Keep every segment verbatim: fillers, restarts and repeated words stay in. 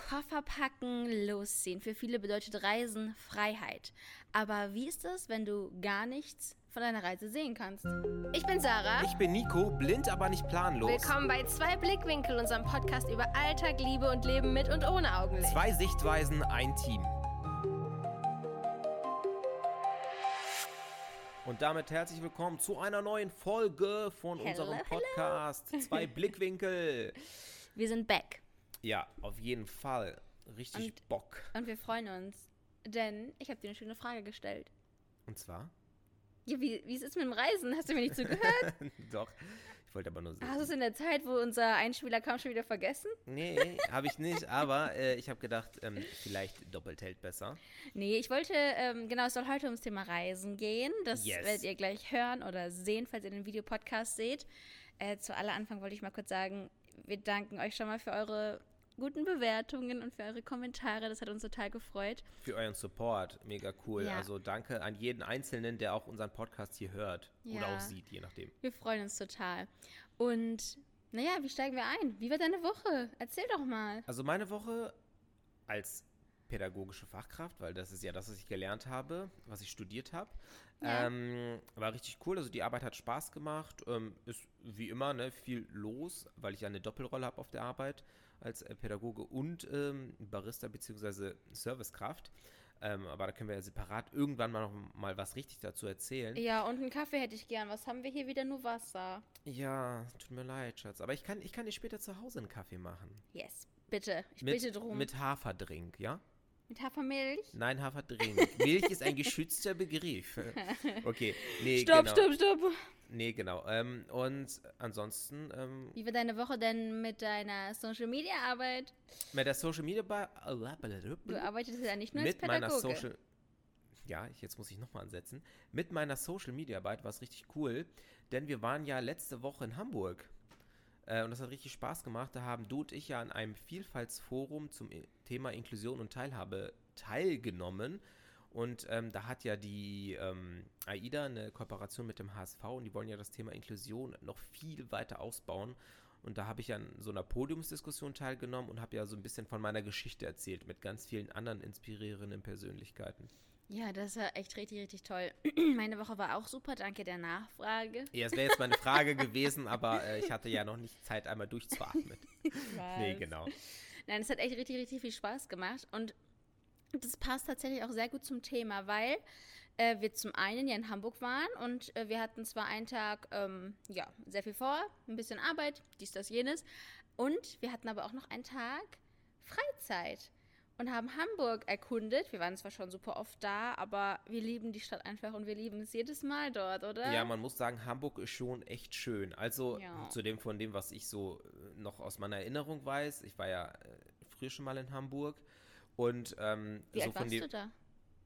Koffer packen, losziehen. Für viele bedeutet Reisen Freiheit. Aber wie ist es, wenn du gar nichts von deiner Reise sehen kannst? Ich bin Sarah. Ich bin Nico, blind, aber nicht planlos. Willkommen bei Zwei Blickwinkel, unserem Podcast über Alltag, Liebe und Leben mit und ohne Augenlicht. Zwei Sichtweisen, ein Team. Und damit herzlich willkommen zu einer neuen Folge von Hello, unserem Podcast Zwei Blickwinkel. Wir sind back. Ja, auf jeden Fall. Richtig Und- Bock. Und wir freuen uns, denn ich habe dir eine schöne Frage gestellt. Und zwar? Ja, wie, wie ist es mit dem Reisen? Hast du mir nicht zugehört? Doch, ich wollte aber nur sagen. Hast du es in der Zeit, wo unser Einspieler kam, schon wieder vergessen? Nee, habe ich nicht, aber äh, ich habe gedacht, ähm, vielleicht doppelt hält besser. Nee, ich wollte, ähm, genau, es soll heute ums Thema Reisen gehen. Das Yes. werdet ihr gleich hören oder sehen, falls ihr den Videopodcast seht. Äh, zu aller Anfang wollte ich mal kurz sagen, wir danken euch schon mal für eure guten Bewertungen und für eure Kommentare. Das hat uns total gefreut. Für euren Support, mega cool. Ja. Also danke an jeden Einzelnen, der auch unseren Podcast hier hört oder Ja. auch sieht, je nachdem. Wir freuen uns total. Und, naja, wie steigen wir ein? Wie war deine Woche? Erzähl doch mal. Also meine Woche als pädagogische Fachkraft, weil das ist ja das, was ich gelernt habe, was ich studiert habe, Ja. ähm, war richtig cool. Also die Arbeit hat Spaß gemacht. Ähm, ist wie immer ne, viel los, weil ich ja eine Doppelrolle habe auf der Arbeit als äh, Pädagoge und ähm, Barista bzw. Servicekraft. Ähm, aber da können wir ja separat irgendwann mal noch mal was richtig dazu erzählen. Ja, und einen Kaffee hätte ich gern. Was haben wir hier wieder? Nur Wasser. Ja, tut mir leid, Schatz. Aber ich kann, ich kann dir später zu Hause einen Kaffee machen. Yes, bitte. Ich Mit, bitte drum. mit Haferdrink, ja? Mit Hafermilch? Nein, Haferdrink. Milch ist ein geschützter Begriff. Okay, nee, Stopp, genau. stopp, stopp. Nee, genau. Ähm, und ansonsten ähm, Wie war deine Woche denn mit deiner Social-Media-Arbeit? mit der Social Media bei Du arbeitest ja nicht nur als mit meiner Pädagoge. Social Ja, ich, jetzt muss ich nochmal ansetzen. Mit meiner Social Media Arbeit war es richtig cool, denn wir waren ja letzte Woche in Hamburg. Äh, und das hat richtig Spaß gemacht. Da haben du und ich ja an einem Vielfaltsforum zum I- Thema Inklusion und Teilhabe teilgenommen. Und ähm, da hat ja die ähm, AIDA eine Kooperation mit dem H S V und die wollen ja das Thema Inklusion noch viel weiter ausbauen. Und da habe ich ja an so einer Podiumsdiskussion teilgenommen und habe ja so ein bisschen von meiner Geschichte erzählt mit ganz vielen anderen inspirierenden Persönlichkeiten. Ja, das war echt richtig, richtig toll. Meine Woche war auch super, danke der Nachfrage. Ja, es wäre jetzt meine Frage gewesen, aber äh, ich hatte ja noch nicht Zeit, einmal durchzuatmen. Nee, Was? genau. Nein, es hat echt richtig, richtig viel Spaß gemacht und das passt tatsächlich auch sehr gut zum Thema, weil äh, wir zum einen ja in Hamburg waren und äh, wir hatten zwar einen Tag, ähm, ja, sehr viel vor, ein bisschen Arbeit, dies, das, jenes und wir hatten aber auch noch einen Tag Freizeit und haben Hamburg erkundet. Wir waren zwar schon super oft da, aber wir lieben die Stadt einfach und wir lieben es jedes Mal dort, oder? Ja, man muss sagen, Hamburg ist schon echt schön. Also Ja. zu dem von dem, was ich so äh, noch aus meiner Erinnerung weiß. Ich war ja äh, früher schon mal in Hamburg und ähm, Wie so alt von warst dem. du da?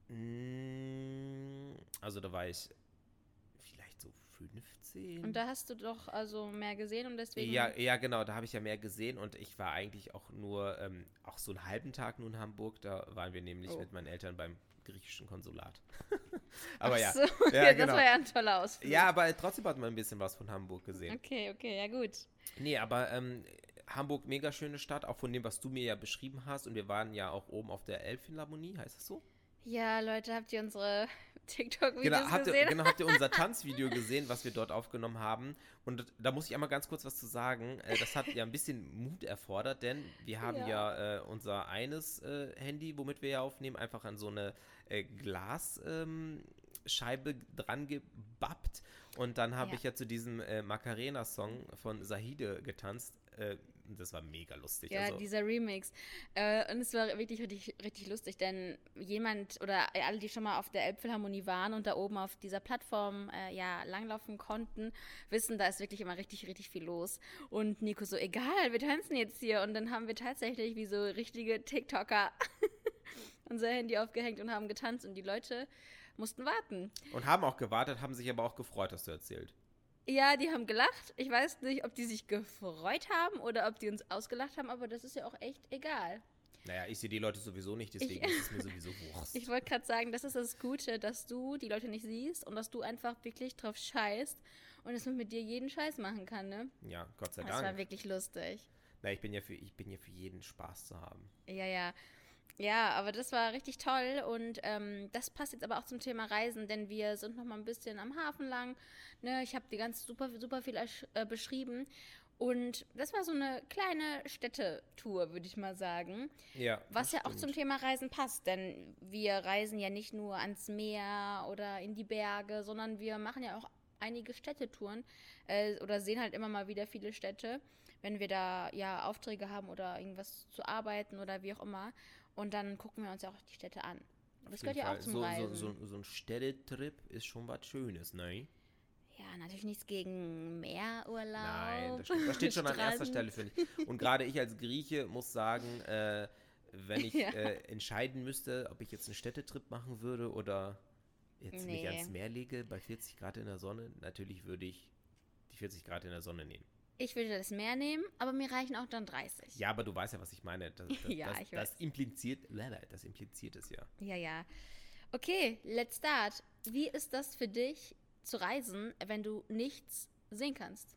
Mm, Also da war ich vielleicht so fünfzehn. Und da hast du doch also mehr gesehen und deswegen... Ja, ja, genau, da habe ich ja mehr gesehen und ich war eigentlich auch nur, ähm, auch so einen halben Tag nur in Hamburg, da waren wir nämlich Oh. mit meinen Eltern beim griechischen Konsulat. Aber Ach ja, so, ja, das genau. war ja ein toller Ausflug. Ja, aber trotzdem hat man ein bisschen was von Hamburg gesehen. Okay, okay, ja gut. Nee, aber ähm, Hamburg, mega schöne Stadt, auch von dem, was du mir ja beschrieben hast und wir waren ja auch oben auf der Elbphilharmonie, heißt das so? Ja, Leute, habt ihr unsere TikTok-Videos Genau, habt ihr, gesehen? genau, habt ihr unser Tanzvideo gesehen, was wir dort aufgenommen haben? Und da muss ich einmal ganz kurz was zu sagen. Äh, das hat ja ein bisschen Mut erfordert, denn wir haben Ja. ja, äh, unser eines äh, Handy, womit wir ja aufnehmen, einfach an so eine äh, Glasscheibe ähm, Scheibe dran gebappt. Und dann habe Ja. ich ja zu diesem äh, Macarena-Song von Zahide getanzt. Äh, das war mega lustig. Ja, also, dieser Remix. Äh, und es war wirklich richtig, richtig lustig, denn jemand oder alle, die schon mal auf der Elbphilharmonie waren und da oben auf dieser Plattform äh, ja langlaufen konnten, wissen, da ist wirklich immer richtig, richtig viel los. Und Nico so, egal, wir tanzen jetzt hier. Und dann haben wir tatsächlich wie so richtige TikToker unser Handy aufgehängt und haben getanzt und die Leute mussten warten. und haben auch gewartet, haben sich aber auch gefreut, hast du erzählt. Ja, die haben gelacht. Ich weiß nicht, ob die sich gefreut haben oder ob die uns ausgelacht haben, aber das ist ja auch echt egal. Naja, ich sehe die Leute sowieso nicht, deswegen Ich- ist es mir sowieso Wurst. Ich wollte gerade sagen, das ist das Gute, dass du die Leute nicht siehst und dass du einfach wirklich drauf scheißt und dass man mit dir jeden Scheiß machen kann, ne? Ja, Gott sei Das war Dank. wirklich lustig. Na, ich bin ja für, ich bin ja für jeden Spaß zu haben. Ja, ja. Ja, aber das war richtig toll und ähm, das passt jetzt aber auch zum Thema Reisen, denn wir sind noch mal ein bisschen am Hafen lang. Ne? Ich habe die ganze super, super viel ersch- äh, beschrieben und das war so eine kleine Städtetour, würde ich mal sagen. Ja, Was das ja auch zum stimmt. Thema Reisen passt, denn wir reisen ja nicht nur ans Meer oder in die Berge, sondern wir machen ja auch einige Städtetouren äh, oder sehen halt immer mal wieder viele Städte, wenn wir da ja Aufträge haben oder irgendwas zu arbeiten oder wie auch immer. Und dann gucken wir uns ja auch die Städte an. Und Auf das jeden gehört ja auch Fall. zum So, so, Reisen. so, so ein Städtetrip ist schon was Schönes, ne? Ja, natürlich nichts gegen Nein, Meerurlaub, das stimmt. Das steht schon an erster Strand. Stelle, finde ich. Und gerade ich als Grieche muss sagen, äh, wenn ich Ja. äh, entscheiden müsste, ob ich jetzt einen Städtetrip machen würde oder jetzt mich Nee. ans Meer lege bei vierzig Grad in der Sonne, natürlich würde ich die vierzig Grad in der Sonne nehmen. Ich würde das Meer nehmen, aber mir reichen auch dann dreißig. Ja, aber du weißt ja, was ich meine. Das, das, Ja, das, ich das weiß. impliziert, das impliziert es ja. Ja, ja. Okay, let's start. Wie ist das für dich zu reisen, wenn du nichts sehen kannst?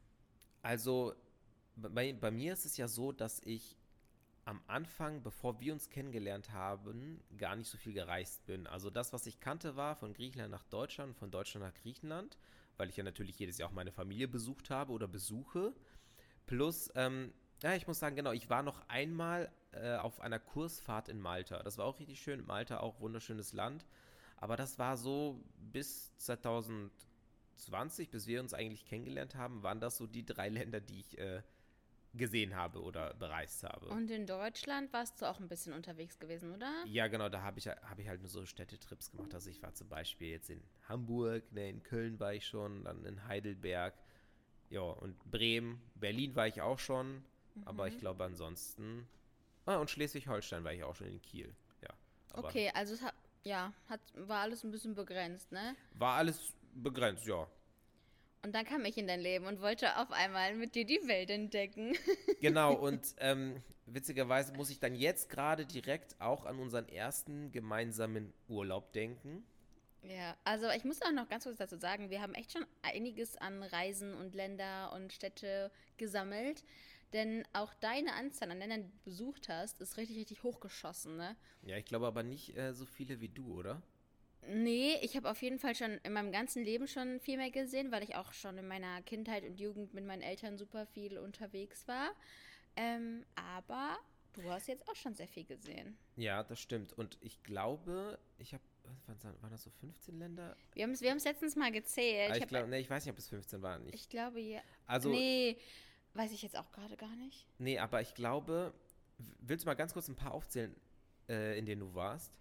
Also bei, bei mir ist es ja so, dass ich am Anfang, bevor wir uns kennengelernt haben, gar nicht so viel gereist bin. Also das, was ich kannte, war von Griechenland nach Deutschland, von Deutschland nach Griechenland, weil ich ja natürlich jedes Jahr auch meine Familie besucht habe oder besuche. Plus, ähm, ja, ich muss sagen, genau, ich war noch einmal äh, auf einer Kursfahrt in Malta. Das war auch richtig schön. Malta auch wunderschönes Land. Aber das war so bis zwanzig zwanzig, bis wir uns eigentlich kennengelernt haben, waren das so die drei Länder, die ich äh, gesehen habe oder bereist habe. Und in Deutschland warst du auch ein bisschen unterwegs gewesen, oder? Ja, genau, da habe ich, hab ich halt nur so Städtetrips gemacht. Also ich war zum Beispiel jetzt in Hamburg, ne, in Köln war ich schon, dann in Heidelberg, ja, und Bremen, Berlin war ich auch schon, aber ich glaube ansonsten, ah, und Schleswig-Holstein war ich auch schon in Kiel, ja. Aber Okay, also es hat, ja, hat, war alles ein bisschen begrenzt, ne? war alles begrenzt, ja. Und dann kam ich in dein Leben und wollte auf einmal mit dir die Welt entdecken. Genau, und ähm, witzigerweise muss ich dann jetzt gerade direkt auch an unseren ersten gemeinsamen Urlaub denken. Ja, also ich muss auch noch ganz kurz dazu sagen, wir haben echt schon einiges an Reisen und Länder und Städte gesammelt. Denn auch deine Anzahl an Ländern, die du besucht hast, ist richtig, richtig hochgeschossen, ne? Ja, ich glaube aber nicht äh, so viele wie du, oder? Nee, ich habe auf jeden Fall schon in meinem ganzen Leben schon viel mehr gesehen, weil ich auch schon in meiner Kindheit und Jugend mit meinen Eltern super viel unterwegs war. Ähm, aber du hast jetzt auch schon sehr viel gesehen. Ja, das stimmt. Und ich glaube, ich habe, waren das so fünfzehn Länder? Wir haben es wir haben's letztens mal gezählt. Ah, Ich, ich hab, glaube, nee, ich weiß nicht, ob es fünfzehn waren. Ich, ich glaube, ja. also, Nee, weiß ich jetzt auch gerade gar nicht. nee, aber ich glaube, w- willst du mal ganz kurz ein paar aufzählen, äh, in denen du warst?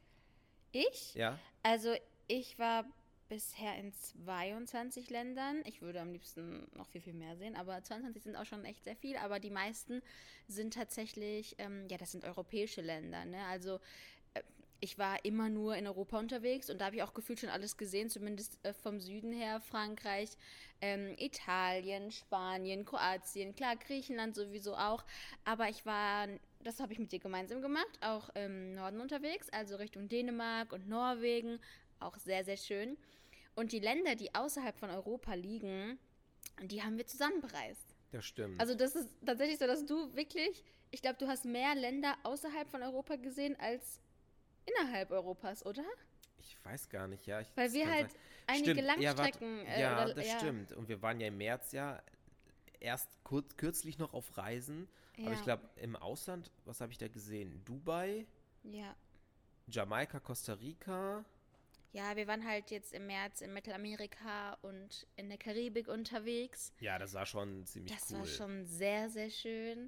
Ich? Ja? Also, ich war bisher in zweiundzwanzig Ländern. Ich würde am liebsten noch viel, viel mehr sehen, aber zweiundzwanzig sind auch schon echt sehr viel. Aber die meisten sind tatsächlich, ähm, ja, das sind europäische Länder, ne? Also, äh, ich war immer nur in Europa unterwegs und da habe ich auch gefühlt schon alles gesehen, zumindest äh, vom Süden her. Frankreich, ähm, Italien, Spanien, Kroatien, klar, Griechenland sowieso auch. Aber ich war, das habe ich mit dir gemeinsam gemacht, auch im Norden unterwegs, also Richtung Dänemark und Norwegen. Auch sehr, sehr schön. Und die Länder, die außerhalb von Europa liegen, die haben wir zusammen bereist. Das stimmt. Also das ist tatsächlich so, dass du wirklich, ich glaube, du hast mehr Länder außerhalb von Europa gesehen als innerhalb Europas, oder? Ich weiß gar nicht, ja. Ich, Weil das wir kann halt sein. einige Stimmt, ja, warte, Langstrecken... äh, ja, oder- das stimmt. Und wir waren ja im März ja erst kurz, kürzlich noch auf Reisen. Aber Ja. ich glaube, im Ausland, was habe ich da gesehen? Dubai, Ja. Jamaika, Costa Rica. Ja, wir waren halt jetzt im März in Mittelamerika und in der Karibik unterwegs. Ja, das war schon ziemlich Das cool. war schon sehr, sehr schön.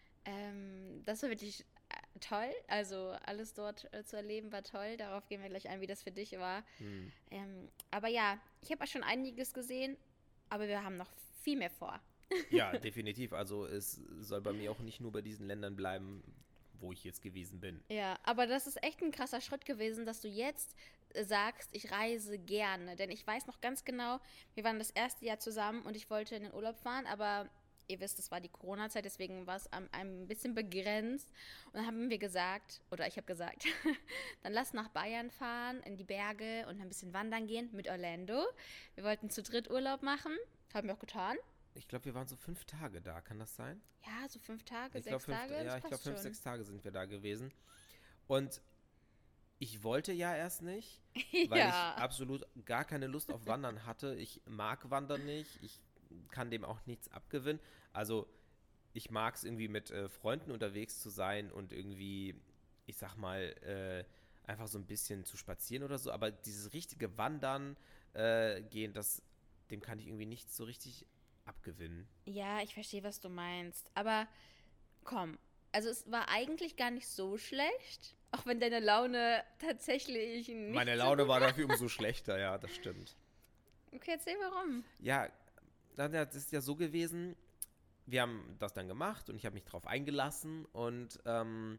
Ähm, das war wirklich äh, toll. Also alles dort äh, zu erleben war toll. Darauf gehen wir gleich ein, wie das für dich war. Hm. Ähm, aber ja, ich habe auch schon einiges gesehen, aber wir haben noch viel mehr vor. Ja, definitiv. Also es soll bei mir auch nicht nur bei diesen Ländern bleiben, wo ich jetzt gewesen bin. Ja, aber das ist echt ein krasser Schritt gewesen, dass du jetzt äh, sagst, ich reise gerne. Denn ich weiß noch ganz genau, wir waren das erste Jahr zusammen und ich wollte in den Urlaub fahren, aber ihr wisst, das war die Corona-Zeit, deswegen war es am- ein bisschen begrenzt. Und dann haben wir gesagt, oder ich habe gesagt, dann lass nach Bayern fahren, in die Berge und ein bisschen wandern gehen mit Orlando. Wir wollten zu dritt Urlaub machen, haben wir auch getan. ich glaube, wir waren so fünf Tage da, kann das sein? Ja, so fünf Tage, Ich sechs glaub, fünf, Tage, ja, das ich glaube, passt fünf, schon. sechs Tage sind wir da gewesen. Und ich wollte ja erst nicht, weil Ja. ich absolut gar keine Lust auf Wandern hatte. Ich mag Wandern nicht, ich kann dem auch nichts abgewinnen. Also ich mag es irgendwie mit äh, Freunden unterwegs zu sein und irgendwie, ich sag mal, äh, einfach so ein bisschen zu spazieren oder so. Aber dieses richtige Wandern äh, gehen, das, dem kann ich irgendwie nicht so richtig abgewinnen. Ja, ich verstehe, was du meinst. Aber komm, also es war eigentlich gar nicht so schlecht, auch wenn deine Laune tatsächlich nicht Meine so Laune gut war dafür umso schlechter, ja, das stimmt. Okay, erzähl warum. Ja, dann, ja, das ist ja so gewesen, wir haben das dann gemacht und ich habe mich drauf eingelassen und ähm,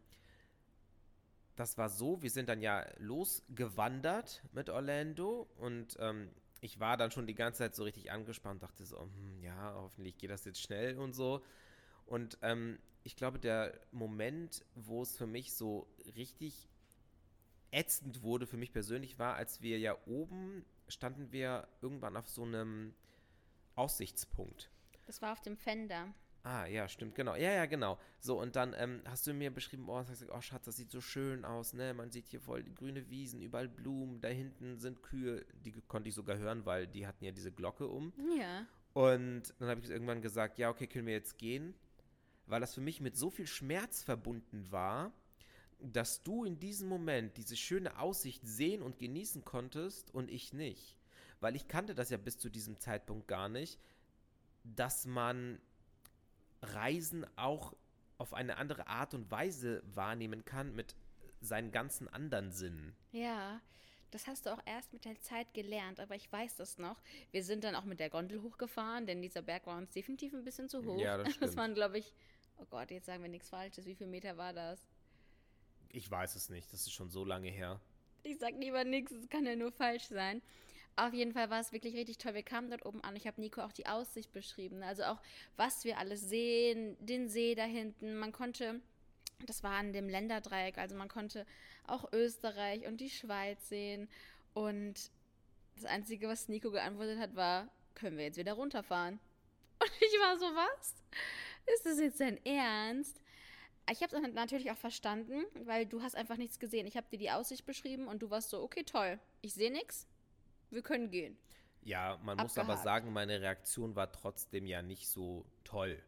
das war so, wir sind dann ja losgewandert mit Orlando und ähm, ich war dann schon die ganze Zeit so richtig angespannt, dachte so, hm, ja, hoffentlich geht das jetzt schnell und so. Und ähm, ich glaube, der Moment, wo es für mich so richtig ätzend wurde, für mich persönlich war, als wir ja oben standen wir irgendwann auf so einem Aussichtspunkt. Das war auf dem Fender. Ah, ja, stimmt, genau. Ja, ja, genau. So, und dann ähm, hast du mir beschrieben, oh, hast gesagt, oh, Schatz, das sieht so schön aus, ne? Man sieht hier voll die grüne Wiesen, überall Blumen, da hinten sind Kühe, die konnte ich sogar hören, weil die hatten ja diese Glocke um. Ja. Und dann habe ich irgendwann gesagt, ja, okay, können wir jetzt gehen? Weil das für mich mit so viel Schmerz verbunden war, dass du in diesem Moment diese schöne Aussicht sehen und genießen konntest und ich nicht. Weil ich kannte das ja bis zu diesem Zeitpunkt gar nicht, dass man Reisen auch auf eine andere Art und Weise wahrnehmen kann mit seinen ganzen anderen Sinnen. Ja, das hast du auch erst mit der Zeit gelernt, aber ich weiß das noch. Wir sind dann auch mit der Gondel hochgefahren, denn dieser Berg war uns definitiv ein bisschen zu hoch. Ja, das Das stimmt. waren, glaube ich, oh Gott, jetzt sagen wir nichts Falsches. Wie viele Meter war das? Ich weiß es nicht, das ist schon so lange her. Ich sag lieber nichts, es kann ja nur falsch sein. Auf jeden Fall war es wirklich richtig toll. Wir kamen dort oben an. Ich habe Nico auch die Aussicht beschrieben. Also auch, was wir alles sehen, den See da hinten. Man konnte, das war an dem Länderdreieck, also man konnte auch Österreich und die Schweiz sehen. Und das Einzige, was Nico geantwortet hat, war, können wir jetzt wieder runterfahren? Und ich war so, was? Ist das jetzt dein Ernst? Ich habe es natürlich auch verstanden, weil du hast einfach nichts gesehen. Ich habe dir die Aussicht beschrieben und du warst so, okay, toll, ich sehe nichts, wir können gehen. Ja, man muss aber Abgehakt. sagen, meine Reaktion war trotzdem ja nicht so toll.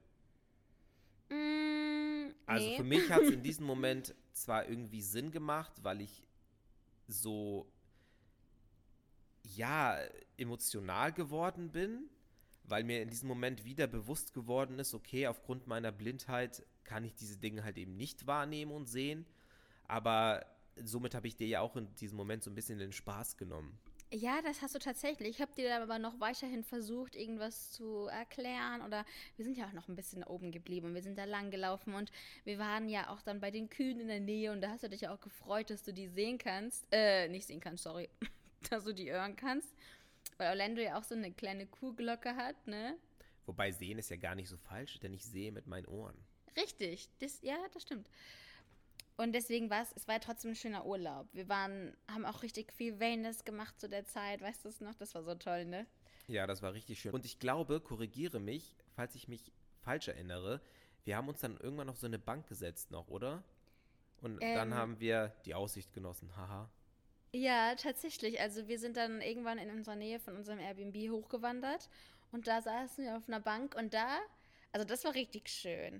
Mm, Also nee. für mich hat es in diesem Moment zwar irgendwie Sinn gemacht, weil ich so, ja, emotional geworden bin, weil mir in diesem Moment wieder bewusst geworden ist, okay, aufgrund meiner Blindheit kann ich diese Dinge halt eben nicht wahrnehmen und sehen, aber somit habe ich dir ja auch in diesem Moment so ein bisschen den Spaß genommen. Ja, das hast du tatsächlich. Ich habe dir dann aber noch weiterhin versucht, irgendwas zu erklären. Oder wir sind ja auch noch ein bisschen oben geblieben und wir sind da lang gelaufen. Und wir waren ja auch dann bei den Kühen in der Nähe. Und da hast du dich ja auch gefreut, dass du die sehen kannst. Äh, nicht sehen kannst, sorry. Dass du die hören kannst. Weil Orlando ja auch so eine kleine Kuhglocke hat, ne? Wobei sehen ist ja gar nicht so falsch, denn ich sehe mit meinen Ohren. Richtig. Das, ja, das stimmt. Und deswegen war es, es war ja trotzdem ein schöner Urlaub. Wir waren, haben auch richtig viel Wellness gemacht zu der Zeit, weißt du es noch? Das war so toll, ne? Ja, das war richtig schön. Und ich glaube, korrigiere mich, falls ich mich falsch erinnere, wir haben uns dann irgendwann auf so eine Bank gesetzt noch, oder? Und dann Ähm. haben wir die Aussicht genossen, haha. Ja, tatsächlich. Also wir sind dann irgendwann in unserer Nähe von unserem Airbnb hochgewandert und da saßen wir auf einer Bank und da, also das war richtig schön.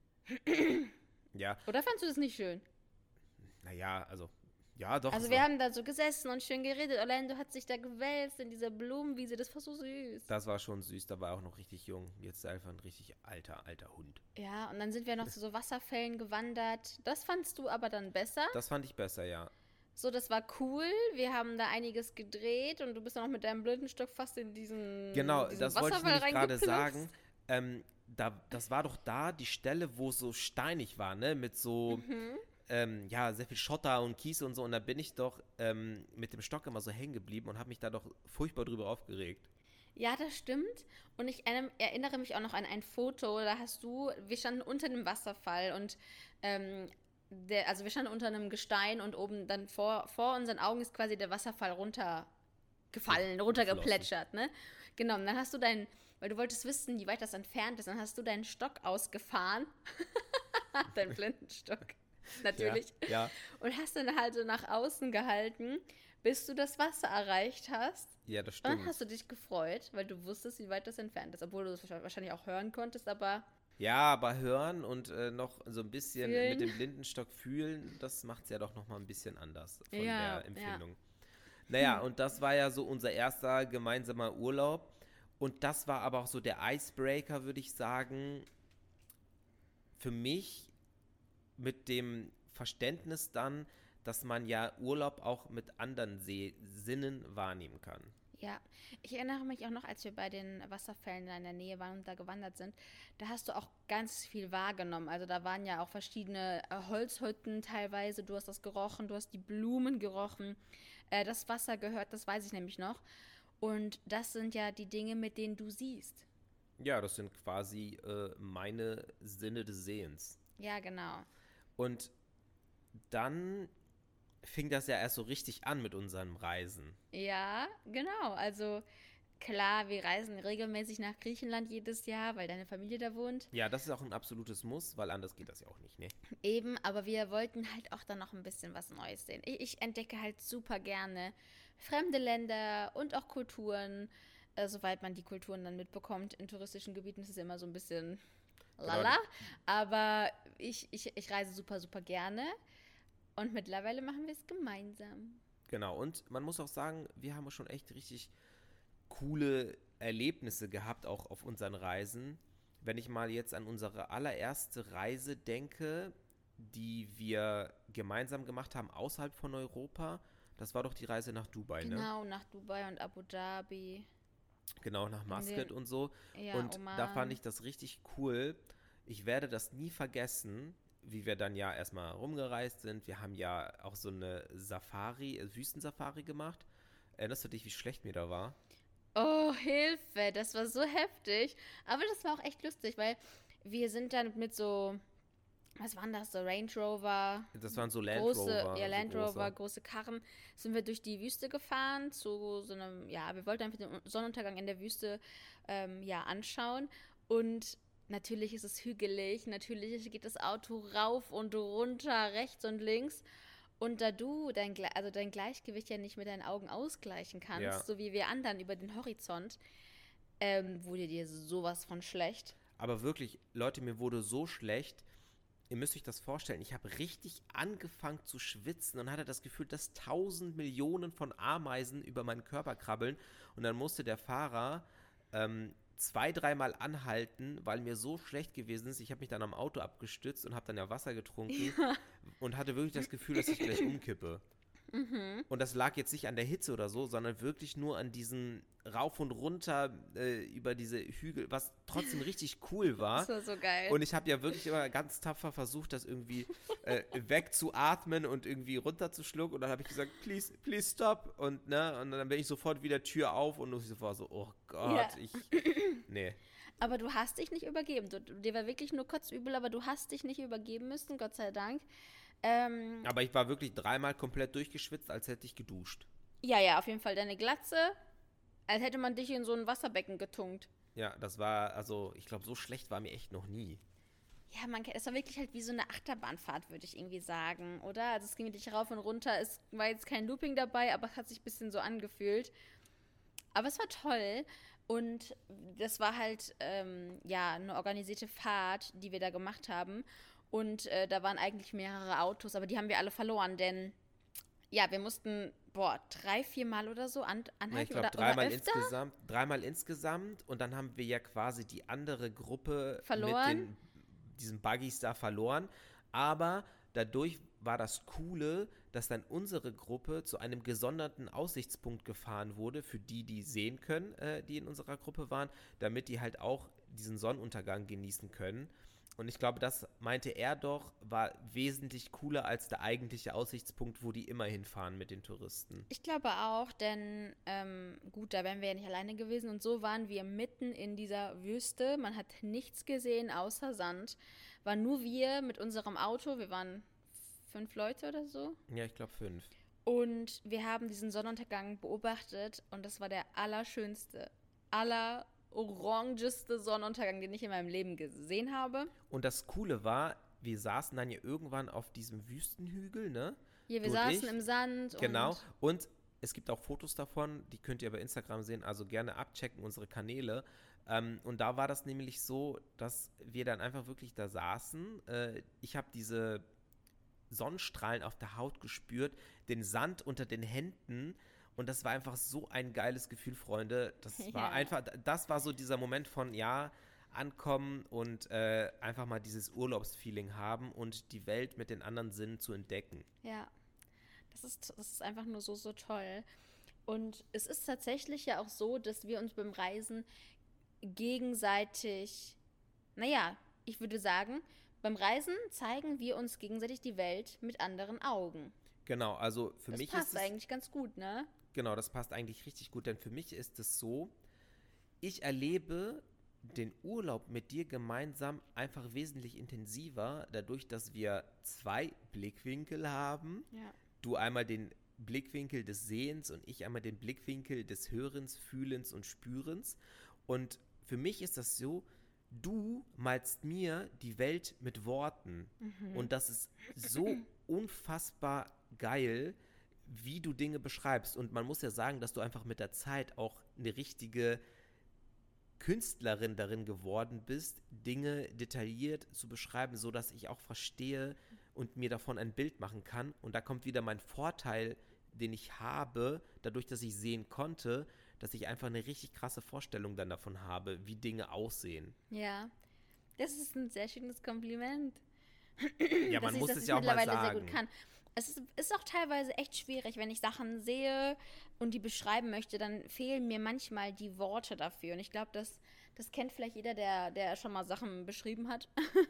Ja, Oder fandst du das nicht schön? naja, also, ja, doch. Also es wir war- haben da so gesessen und schön geredet. Orlando hat sich da gewälzt in dieser Blumenwiese, das war so süß. Das war schon süß, da war er auch noch richtig jung. Jetzt ist er einfach ein richtig alter, alter Hund. Ja, und dann sind wir noch zu so Wasserfällen gewandert. Das fandst du aber dann besser. Das fand ich besser, ja. So, das war cool. Wir haben da einiges gedreht und du bist dann auch mit deinem Blindenstock fast in diesen Genau, diesen das wollte ich Wasserfall nämlich gerade reingeplumpst. sagen. Ähm, da, das war doch da die Stelle, wo es so steinig war, ne? Mit so, Mhm. ähm, ja, sehr viel Schotter und Kies und so. Und da bin ich doch ähm, mit dem Stock immer so hängen geblieben und habe mich da doch furchtbar drüber aufgeregt. Ja, das stimmt. Und ich erinnere- erinnere mich auch noch an ein Foto, da hast du, wir standen unter einem Wasserfall und ähm, der, also wir standen unter einem Gestein und oben dann vor, vor unseren Augen ist quasi der Wasserfall runtergefallen, runtergeplätschert, ne? Genau, und dann hast du dein, weil du wolltest wissen, wie weit das entfernt ist. Dann hast du deinen Stock ausgefahren, deinen Blindenstock, natürlich, Ja, ja, und hast dann halt so nach außen gehalten, bis du das Wasser erreicht hast. ja, das Und dann stimmt. hast du dich gefreut, weil du wusstest, wie weit das entfernt ist. Obwohl du das wahrscheinlich auch hören konntest, aber Ja, aber hören und äh, noch so ein bisschen Fühlen. mit dem Blindenstock fühlen, das macht es ja doch nochmal ein bisschen anders von Ja, der Empfindung. Naja, und das war ja so unser erster gemeinsamer Urlaub. Und das war aber auch so der Icebreaker, würde ich sagen, für mich mit dem Verständnis dann, dass man ja Urlaub auch mit anderen See Sinnen wahrnehmen kann. ja, ich erinnere mich auch noch, als wir bei den Wasserfällen da in der Nähe waren und da gewandert sind, da hast du auch ganz viel wahrgenommen. Also da waren ja auch verschiedene äh, Holzhütten teilweise, du hast das gerochen, du hast die Blumen gerochen, äh, das Wasser gehört, das weiß ich nämlich noch. Und das sind ja die Dinge, mit denen du siehst. Ja, das sind quasi äh, meine Sinne des Sehens. Ja, genau. Und dann fing das ja erst so richtig an mit unseren Reisen. Ja, genau. Also klar, wir reisen regelmäßig nach Griechenland jedes Jahr, weil deine Familie da wohnt. Ja, das ist auch ein absolutes Muss, weil anders geht das ja auch nicht, ne? Eben, aber wir wollten halt auch dann noch ein bisschen was Neues sehen. Ich, ich entdecke halt super gerne fremde Länder und auch Kulturen, äh, soweit man die Kulturen dann mitbekommt. In touristischen Gebieten ist es immer so ein bisschen lala, aber ich, ich, ich reise super, super gerne und mittlerweile machen wir es gemeinsam. Genau, und man muss auch sagen, wir haben schon echt richtig coole Erlebnisse gehabt, auch auf unseren Reisen. Wenn ich mal jetzt an unsere allererste Reise denke, die wir gemeinsam gemacht haben außerhalb von Europa, das war doch die Reise nach Dubai, ne? Genau, nach Dubai und Abu Dhabi. Genau, nach Muscat den- und so. Ja, Und Oman. da fand ich das richtig cool. Ich werde das nie vergessen, wie wir dann ja erstmal rumgereist sind. Wir haben ja auch so eine Safari, äh, Wüstensafari gemacht. Erinnerst du dich, wie schlecht mir da war? Oh, Hilfe, das war so heftig. Aber das war auch echt lustig, weil wir sind dann mit so, was waren das, so Range Rover, Das waren so Land große, Rover. ja, so Land große. Rover, große Karren, sind wir durch die Wüste gefahren, zu so einem, ja, wir wollten einfach den Sonnenuntergang in der Wüste, ähm, ja, anschauen. Und natürlich ist es hügelig, natürlich geht das Auto rauf und runter, rechts und links. Und da du dein, Gle- also dein Gleichgewicht ja nicht mit deinen Augen ausgleichen kannst, Ja. so wie wir anderen über den Horizont, ähm, wurde dir sowas von schlecht. Aber wirklich, Leute, mir wurde so schlecht. Ihr müsst euch das vorstellen. Ich habe richtig angefangen zu schwitzen und hatte das Gefühl, dass tausend Millionen von Ameisen über meinen Körper krabbeln. Und dann musste der Fahrer ähm, zwei, dreimal anhalten, weil mir so schlecht gewesen ist. Ich habe mich dann am Auto abgestützt und habe dann ja Wasser getrunken und hatte wirklich das Gefühl, dass ich gleich umkippe. Und das lag jetzt nicht an der Hitze oder so, sondern wirklich nur an diesen rauf und runter äh, über diese Hügel, was trotzdem richtig cool war. Das war so geil. Und ich habe ja wirklich immer ganz tapfer versucht, das irgendwie äh, wegzuatmen und irgendwie runterzuschlucken. Und dann habe ich gesagt, please, please stop. Und, ne, und dann bin ich sofort wieder Tür auf und ich war so, oh Gott, Ja. ich, nee. Aber du hast dich nicht übergeben. Du, dir war wirklich nur kotzübel, aber du hast dich nicht übergeben müssen, Gott sei Dank. Ähm, Aber ich war wirklich dreimal komplett durchgeschwitzt, als hätte ich geduscht. ja, ja, auf jeden Fall deine Glatze, als hätte man dich in so ein Wasserbecken getunkt. Ja, das war, also, ich glaube, so schlecht war mir echt noch nie. Ja, man, es war wirklich halt wie so eine Achterbahnfahrt, würde ich irgendwie sagen, oder? Also es ging wirklich rauf und runter. Es war jetzt kein Looping dabei, aber es hat sich ein bisschen so angefühlt. Aber es war toll. Und das war halt, ähm, ja, eine organisierte Fahrt, die wir da gemacht haben. Und äh, da waren eigentlich mehrere Autos, aber die haben wir alle verloren, denn, ja, wir mussten, boah, drei, vier Mal oder so an, Ja, anhalten ich glaube, oder, dreimal oder öfter. insgesamt, dreimal insgesamt und dann haben wir ja quasi die andere Gruppe Verloren. mit den, diesen Buggies da verloren. Aber dadurch war das Coole, dass dann unsere Gruppe zu einem gesonderten Aussichtspunkt gefahren wurde, für die, die sehen können, äh, die in unserer Gruppe waren, damit die halt auch diesen Sonnenuntergang genießen können. Und ich glaube, das meinte er doch, war wesentlich cooler als der eigentliche Aussichtspunkt, wo die immer hinfahren mit den Touristen. Ich glaube auch, denn ähm, gut, da wären wir ja nicht alleine gewesen und so waren wir mitten in dieser Wüste. Man hat nichts gesehen außer Sand. War nur wir mit unserem Auto. Wir waren fünf Leute oder so. Ja, ich glaube fünf. Und wir haben diesen Sonnenuntergang beobachtet und das war der allerschönste, aller orangeste Sonnenuntergang, den ich in meinem Leben gesehen habe. Und das Coole war, wir saßen dann ja irgendwann auf diesem Wüstenhügel, ne? Hier, wir Du und saßen ich. im Sand. Genau. Und Und es gibt auch Fotos davon, die könnt ihr bei Instagram sehen, also gerne abchecken, unsere Kanäle. Ähm, und da war das nämlich so, dass wir dann einfach wirklich da saßen. Äh, ich habe diese Sonnenstrahlen auf der Haut gespürt, den Sand unter den Händen. Und das war einfach so ein geiles Gefühl, Freunde. Das war Ja. einfach, das war so dieser Moment von, ja, ankommen und äh, einfach mal dieses Urlaubsfeeling haben und die Welt mit den anderen Sinnen zu entdecken. ja, das ist, das ist einfach nur so, so toll. Und es ist tatsächlich ja auch so, dass wir uns beim Reisen gegenseitig, naja, ich würde sagen, beim Reisen zeigen wir uns gegenseitig die Welt mit anderen Augen. Genau, also für Das mich passt ist es, eigentlich ganz gut, ne? genau, das passt eigentlich richtig gut, denn für mich ist es so, ich erlebe den Urlaub mit dir gemeinsam einfach wesentlich intensiver, dadurch, dass wir zwei Blickwinkel haben. Ja. Du einmal den Blickwinkel des Sehens und ich einmal den Blickwinkel des Hörens, Fühlens und Spürens. Und für mich ist das so, du malst mir die Welt mit Worten. Und das ist so unfassbar geil, wie du Dinge beschreibst. Und man muss ja sagen, dass du einfach mit der Zeit auch eine richtige Künstlerin darin geworden bist, Dinge detailliert zu beschreiben, sodass ich auch verstehe und mir davon ein Bild machen kann. Und da kommt wieder mein Vorteil, den ich habe, dadurch, dass ich sehen konnte, dass ich einfach eine richtig krasse Vorstellung dann davon habe, wie Dinge aussehen. Ja, das ist ein sehr schönes Kompliment. Ja, man dass ich, muss dass es ich ja auch mal mittlerweile sehr sagen. gut kann. Es ist, ist auch teilweise echt schwierig, wenn ich Sachen sehe und die beschreiben möchte, dann fehlen mir manchmal die Worte dafür. Und ich glaube, das, das kennt vielleicht jeder, der, der schon mal Sachen beschrieben hat.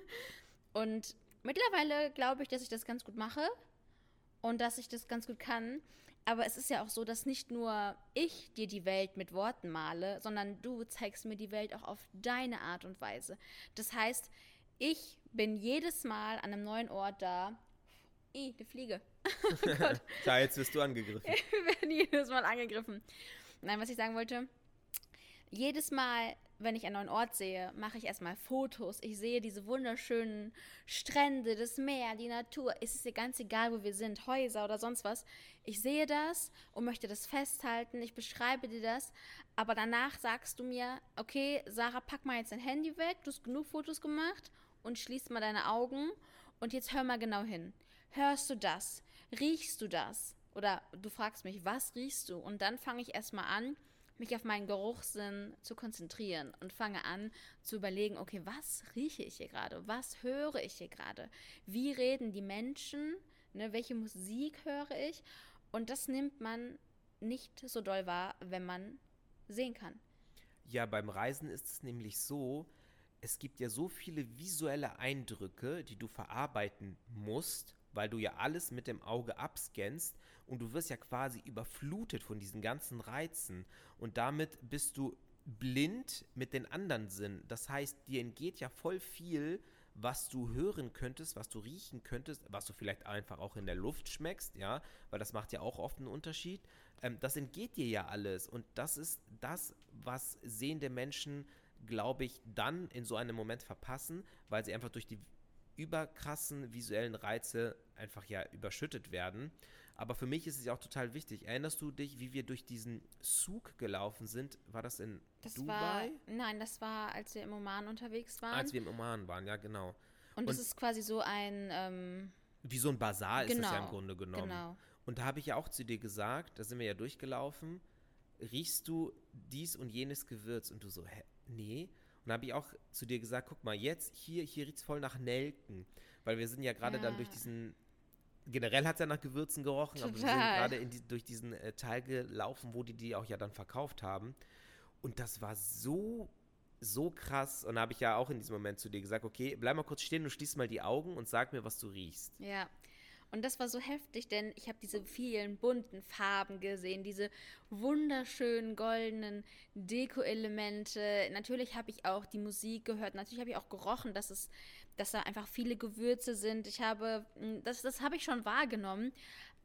Und mittlerweile glaube ich, dass ich das ganz gut mache und dass ich das ganz gut kann. Aber es ist ja auch so, dass nicht nur ich dir die Welt mit Worten male, sondern du zeigst mir die Welt auch auf deine Art und Weise. Das heißt, ich bin jedes Mal an einem neuen Ort da. Ih, die Fliege. Klar, jetzt wirst du angegriffen. Wir werden jedes Mal angegriffen. Nein, was ich sagen wollte, jedes Mal, wenn ich einen neuen Ort sehe, mache ich erstmal Fotos. Ich sehe diese wunderschönen Strände, das Meer, die Natur. Es ist dir ganz egal, wo wir sind, Häuser oder sonst was. Ich sehe das und möchte das festhalten. Ich beschreibe dir das. Aber danach sagst du mir, okay, Sarah, pack mal jetzt dein Handy weg. Du hast genug Fotos gemacht und schließ mal deine Augen. Und jetzt hör mal genau hin. Hörst du das? Riechst du das? Oder du fragst mich, was riechst du? Und dann fange ich erstmal an, mich auf meinen Geruchssinn zu konzentrieren und fange an zu überlegen, okay, was rieche ich hier gerade? Was höre ich hier gerade? Wie reden die Menschen? Ne, welche Musik höre ich? Und das nimmt man nicht so doll wahr, wenn man sehen kann. Ja, beim Reisen ist es nämlich so, es gibt ja so viele visuelle Eindrücke, die du verarbeiten musst, weil du ja alles mit dem Auge abscannst und du wirst ja quasi überflutet von diesen ganzen Reizen und damit bist du blind mit den anderen Sinnen. Das heißt, dir entgeht ja voll viel, was du hören könntest, was du riechen könntest, was du vielleicht einfach auch in der Luft schmeckst, ja, weil das macht ja auch oft einen Unterschied. Ähm, das entgeht dir ja alles und das ist das, was sehende Menschen, glaube ich, dann in so einem Moment verpassen, weil sie einfach durch die überkrassen visuellen Reize einfach ja überschüttet werden. Aber für mich ist es ja auch total wichtig. Erinnerst du dich, wie wir durch diesen Souk gelaufen sind? War das in Das Dubai? war, nein, das war, als wir im Oman unterwegs waren. Als wir im Oman waren, ja genau. und das und- ist quasi so ein, ähm, Wie so ein Bazar ist es ja im Genau, Grunde genommen. genau. Und da habe ich ja auch zu dir gesagt, da sind wir ja durchgelaufen, riechst du dies und jenes Gewürz? Und du so, hä, nee. Und da habe ich auch zu dir gesagt, guck mal, jetzt, hier, hier riecht es voll nach Nelken. Weil wir sind ja gerade dann Ja. durch diesen, generell hat es ja nach Gewürzen gerochen, aber wir sind Total. gerade in die, durch diesen äh, Teil gelaufen, wo die die auch ja dann verkauft haben. Und das war so, so krass. Und da habe ich ja auch in diesem Moment zu dir gesagt, okay, bleib mal kurz stehen und schließ mal die Augen und sag mir, was du riechst. Ja, und das war so heftig, denn ich habe diese vielen bunten Farben gesehen, diese wunderschönen goldenen Deko-Elemente. Natürlich habe ich auch die Musik gehört, natürlich habe ich auch gerochen, dass es, dass da einfach viele Gewürze sind. Ich habe, mh, das, das habe ich schon wahrgenommen,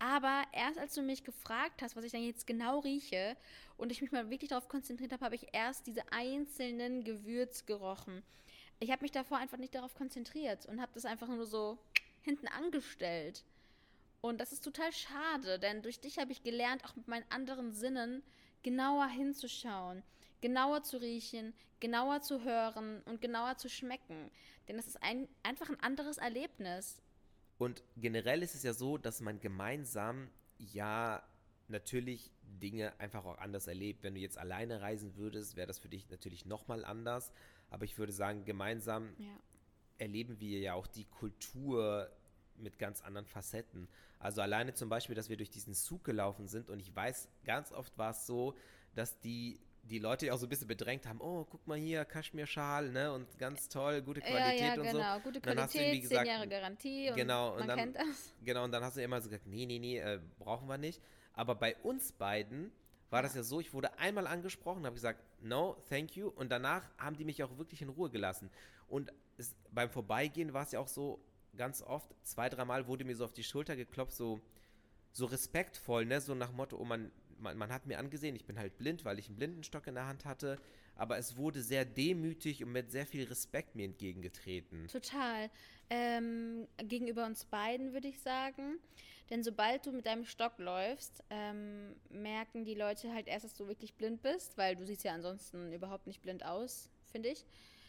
Aber erst als du mich gefragt hast, was ich dann jetzt genau rieche und ich mich mal wirklich darauf konzentriert habe, habe ich erst diese einzelnen Gewürze gerochen. Ich habe mich davor einfach nicht darauf konzentriert und habe das einfach nur so hinten angestellt. Und das ist total schade, denn durch dich habe ich gelernt, auch mit meinen anderen Sinnen genauer hinzuschauen, genauer zu riechen, genauer zu hören und genauer zu schmecken. Denn das ist ein, einfach ein anderes Erlebnis. Und generell ist es ja so, dass man gemeinsam ja natürlich Dinge einfach auch anders erlebt. Wenn du jetzt alleine reisen würdest, wäre das für dich natürlich nochmal anders. Aber ich würde sagen, gemeinsam Ja. erleben wir ja auch die Kultur mit ganz anderen Facetten. Also alleine zum Beispiel, dass wir durch diesen Zug gelaufen sind und ich weiß, ganz oft war es so, dass die die Leute auch so ein bisschen bedrängt haben, oh, guck mal hier, Kaschmirschal, ne, und ganz toll, gute Qualität ja, ja, und genau. so. Gute Dann hast du irgendwie Qualität, gesagt, zehn Jahre Garantie und genau, und man dann, kennt das. Genau, und dann hast du immer so gesagt, nee, nee, nee, äh, brauchen wir nicht. Aber bei uns beiden war das ja so, ich wurde einmal angesprochen, habe gesagt, no, thank you. Und danach haben die mich auch wirklich in Ruhe gelassen. Und es, beim Vorbeigehen war es ja auch so, ganz oft, zwei, dreimal wurde mir so auf die Schulter geklopft, so, so respektvoll, ne, so nach Motto, oh, man, man, man hat mir angesehen, ich bin halt blind, weil ich einen Blindenstock in der Hand hatte, aber es wurde sehr demütig und mit sehr viel Respekt mir entgegengetreten. Total. Ähm, gegenüber uns beiden würde ich sagen. Denn sobald du mit deinem Stock läufst, ähm, merken die Leute halt erst, dass du wirklich blind bist, weil du siehst ja ansonsten überhaupt nicht blind aus, finde ich.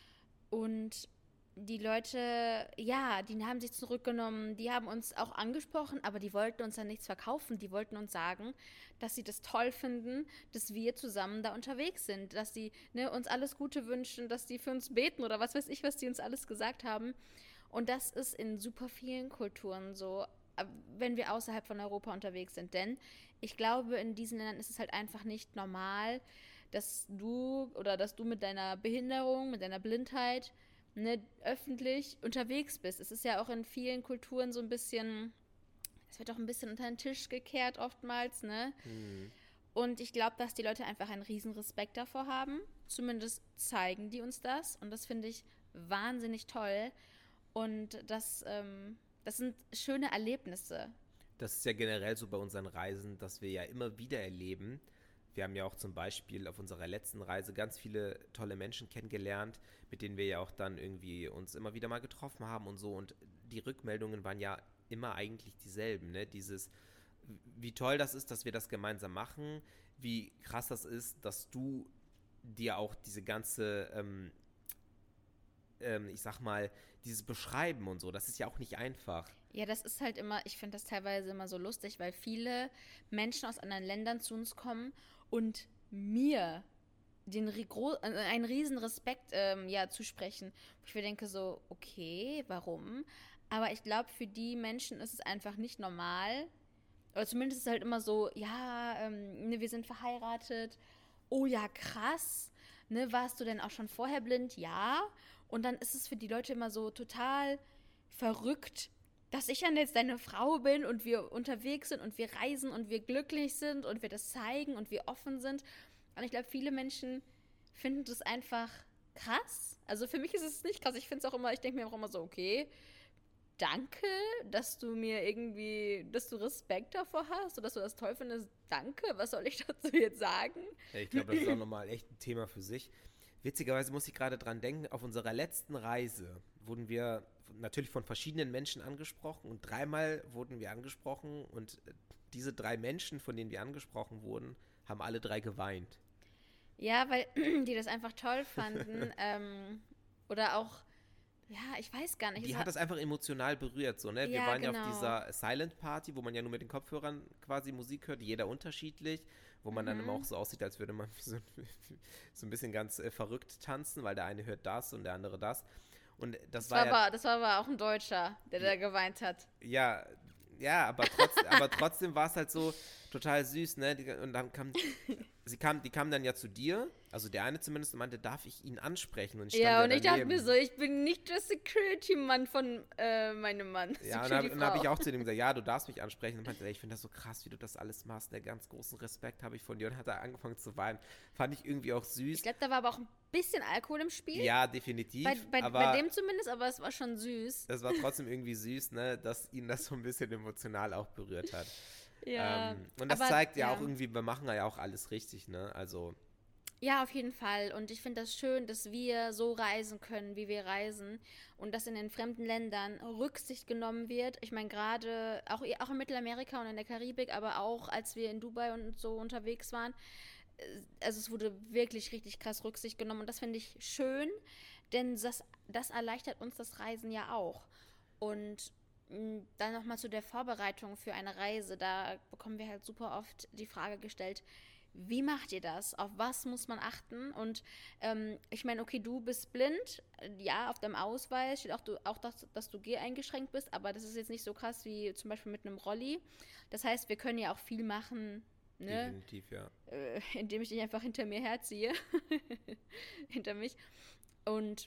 Und die Leute, ja, die haben sich zurückgenommen, die haben uns auch angesprochen, aber die wollten uns dann nichts verkaufen. Die wollten uns sagen, dass sie das toll finden, dass wir zusammen da unterwegs sind, dass sie ne, uns alles Gute wünschen, dass die für uns beten oder was weiß ich, was die uns alles gesagt haben. Und das ist in super vielen Kulturen so, wenn wir außerhalb von Europa unterwegs sind. Denn ich glaube, in diesen Ländern ist es halt einfach nicht normal, dass du oder dass du mit deiner Behinderung, mit deiner Blindheit Ne, öffentlich unterwegs bist. Es ist ja auch in vielen Kulturen so ein bisschen, es wird auch ein bisschen unter den Tisch gekehrt oftmals, ne? Hm. Und ich glaube, dass die Leute einfach einen riesen Respekt davor haben. Zumindest zeigen die uns das. Und das finde ich wahnsinnig toll. Und das, ähm, das sind schöne Erlebnisse. Das ist ja generell so bei unseren Reisen, dass wir ja immer wieder erleben. Wir haben ja auch zum Beispiel auf unserer letzten Reise ganz viele tolle Menschen kennengelernt, mit denen wir ja auch dann irgendwie uns immer wieder mal getroffen haben und so. Und die Rückmeldungen waren ja immer eigentlich dieselben, ne? Dieses, wie toll das ist, dass wir das gemeinsam machen, wie krass das ist, dass du dir auch diese ganze, ähm, ähm, ich sag mal, dieses Beschreiben und so, das ist ja auch nicht einfach. Ja, das ist halt immer, ich finde das teilweise immer so lustig, weil viele Menschen aus anderen Ländern zu uns kommen und mir den einen riesen Respekt ähm, ja, zusprechen. Ich mir denke so, okay, warum? Aber ich glaube, für die Menschen ist es einfach nicht normal. Oder zumindest ist es halt immer so, ja, ähm, ne, wir sind verheiratet. Oh ja, krass. Ne, warst du denn auch schon vorher blind? Ja. Und dann ist es für die Leute immer so total verrückt, dass ich dann jetzt deine Frau bin und wir unterwegs sind und wir reisen und wir glücklich sind und wir das zeigen und wir offen sind. Und ich glaube, viele Menschen finden das einfach krass. Also für mich ist es nicht krass. Ich finde es auch immer, ich denke mir auch immer so, okay, danke, dass du mir irgendwie, dass du Respekt davor hast und dass du das toll findest. Danke, was soll ich dazu jetzt sagen? Ja, ich glaube, das ist auch nochmal echt ein Thema für sich. Witzigerweise muss ich gerade dran denken, auf unserer letzten Reise wurden wir natürlich von verschiedenen Menschen angesprochen und dreimal wurden wir angesprochen und diese drei Menschen, von denen wir angesprochen wurden, haben alle drei geweint. Ja, weil die das einfach toll fanden ähm, oder auch, ja, ich weiß gar nicht. Die hat das einfach emotional berührt, so, ne? Wir Ja, waren ja genau. auf dieser Silent Party, wo man ja nur mit den Kopfhörern quasi Musik hört, jeder unterschiedlich, wo man Mhm. dann immer auch so aussieht, als würde man so, so ein bisschen ganz äh, verrückt tanzen, weil der eine hört das und der andere das. Und das, Das war war, ja, aber, das war aber auch ein Deutscher, der da geweint hat. ja, ja, aber, trotz, aber trotzdem war es halt so total süß, ne? Die, und dann kam, sie kam, die kam dann ja zu dir Also der eine zumindest meinte, darf ich ihn ansprechen? Und ich stand Ja, ja und ich dachte daneben. mir so, ich bin nicht der Security-Mann von äh, meinem Mann. Ja, und dann habe hab ich auch zu dem gesagt, ja, du darfst mich ansprechen. Und meinte, ey, ich finde das so krass, wie du das alles machst. Der ganz großen Respekt habe ich von dir. Und hat er angefangen zu weinen. Fand ich irgendwie auch süß. Ich glaube, da war aber auch ein bisschen Alkohol im Spiel. Ja, definitiv. Bei, bei, aber bei dem zumindest, aber es war schon süß. es war trotzdem irgendwie süß, ne, dass ihn das so ein bisschen emotional auch berührt hat. Ja. Ähm, und das aber, zeigt ja, ja auch irgendwie, wir machen ja auch alles richtig, ne? Also. Ja, auf jeden Fall. Und ich finde das schön, dass wir so reisen können, wie wir reisen. Und dass in den fremden Ländern Rücksicht genommen wird. Ich meine, gerade auch, auch in Mittelamerika und in der Karibik, aber auch als wir in Dubai und so unterwegs waren. Also es wurde wirklich richtig krass Rücksicht genommen. Und das finde ich schön, denn das, das erleichtert uns das Reisen ja auch. Und dann nochmal zu der Vorbereitung für eine Reise. Da bekommen wir halt super oft die Frage gestellt, wie macht ihr das? Auf was muss man achten? Und ähm, ich meine, okay, du bist blind. Ja, auf deinem Ausweis steht auch, du, auch dass, dass du geheingeschränkt bist. Aber das ist jetzt nicht so krass wie zum Beispiel mit einem Rolli. Das heißt, wir können ja auch viel machen, ne? Definitiv, ja. Äh, indem ich dich einfach hinter mir herziehe. hinter mich. Und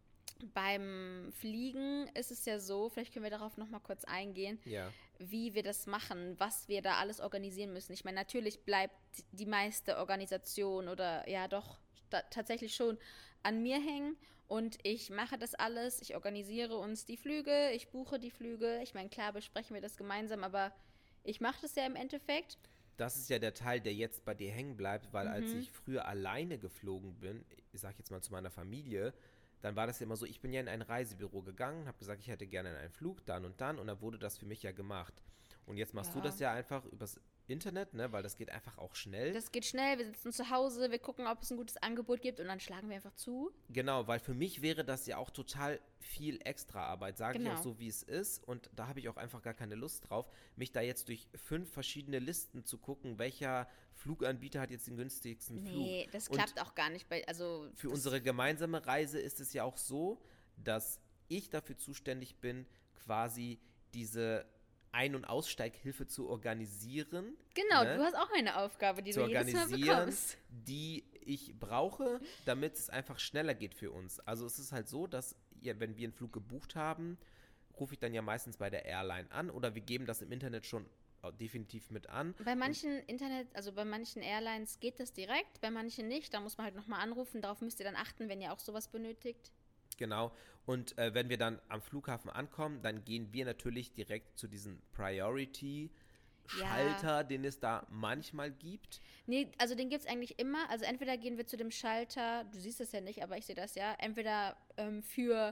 beim Fliegen ist es ja so, vielleicht können wir darauf nochmal kurz eingehen, ja. wie wir das machen, was wir da alles organisieren müssen. Ich meine, natürlich bleibt die meiste Organisation oder ja doch da, tatsächlich schon an mir hängen und ich mache das alles, ich organisiere uns die Flüge, ich buche die Flüge. Ich meine, klar besprechen wir das gemeinsam, aber ich mache das ja im Endeffekt. Das ist ja der Teil, der jetzt bei dir hängen bleibt, weil Mhm. als ich früher alleine geflogen bin, ich sag jetzt mal zu meiner Familie, dann war das ja immer so, ich bin ja in ein Reisebüro gegangen, habe gesagt, ich hätte gerne einen Flug, dann und dann, und dann wurde das für mich ja gemacht. Und jetzt machst Ja. du das ja einfach übers Internet, ne, weil das geht einfach auch schnell. Das geht schnell, wir sitzen zu Hause, wir gucken, ob es ein gutes Angebot gibt und dann schlagen wir einfach zu. Genau, weil für mich wäre das ja auch total viel extra Arbeit, sage ich Genau. auch so, wie es ist. Und da habe ich auch einfach gar keine Lust drauf, mich da jetzt durch fünf verschiedene Listen zu gucken, welcher Fluganbieter hat jetzt den günstigsten Flug. Nee, das Und klappt auch gar nicht bei, also Für das, unsere gemeinsame Reise ist es ja auch so, dass ich dafür zuständig bin, quasi diese Ein- und Aussteighilfe zu organisieren. Genau, ne? du hast auch eine Aufgabe, die zu du jedes Mal organisieren, bekommst. die ich brauche, damit es einfach schneller geht für uns. Also es ist halt so, dass ja, wenn wir einen Flug gebucht haben, rufe ich dann ja meistens bei der Airline an oder wir geben das im Internet schon definitiv mit an. Bei manchen Internet, also bei manchen Airlines geht das direkt, bei manchen nicht. Da muss man halt nochmal anrufen. Darauf müsst ihr dann achten, wenn ihr auch sowas benötigt. Genau. Und äh, wenn wir dann am Flughafen ankommen, dann gehen wir natürlich direkt zu diesem Priority-Schalter, Ja. den es da manchmal gibt. Nee, also den gibt es eigentlich immer. Also entweder gehen wir zu dem Schalter, du siehst es ja nicht, aber ich sehe das ja, entweder ähm, für,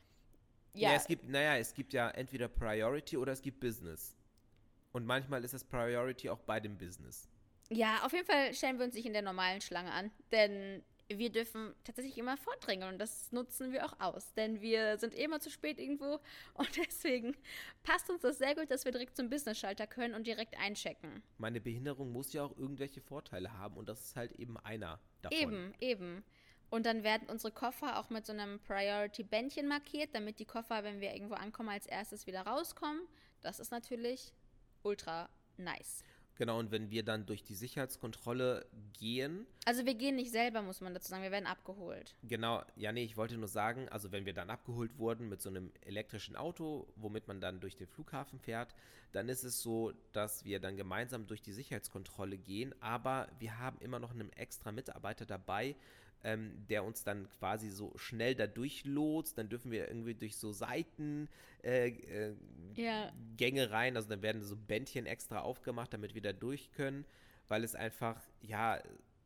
Ja. ja, es gibt, naja, es gibt ja entweder Priority oder es gibt Business. Und manchmal ist das Priority auch bei dem Business. ja, auf jeden Fall stellen wir uns nicht in der normalen Schlange an, denn wir dürfen tatsächlich immer vordrängeln und das nutzen wir auch aus, denn wir sind eh immer zu spät irgendwo und deswegen passt uns das sehr gut, dass wir direkt zum Business-Schalter können und direkt einchecken. Meine Behinderung muss ja auch irgendwelche Vorteile haben und das ist halt eben einer davon. Eben, eben. Und dann werden unsere Koffer auch mit so einem Priority-Bändchen markiert, damit die Koffer, wenn wir irgendwo ankommen, als erstes wieder rauskommen. Das ist natürlich ultra nice. Genau, und wenn wir dann durch die Sicherheitskontrolle gehen, Also wir gehen nicht selber, muss man dazu sagen, wir werden abgeholt. genau, ja nee, ich wollte nur sagen, also wenn wir dann abgeholt wurden mit so einem elektrischen Auto, womit man dann durch den Flughafen fährt, dann ist es so, dass wir dann gemeinsam durch die Sicherheitskontrolle gehen, aber wir haben immer noch einen extra Mitarbeiter dabei, ähm, der uns dann quasi so schnell da durchlotst, dann dürfen wir irgendwie durch so Seiten äh, äh, Ja. Gänge rein, also dann werden so Bändchen extra aufgemacht, damit wir da durch können, weil es einfach, ja,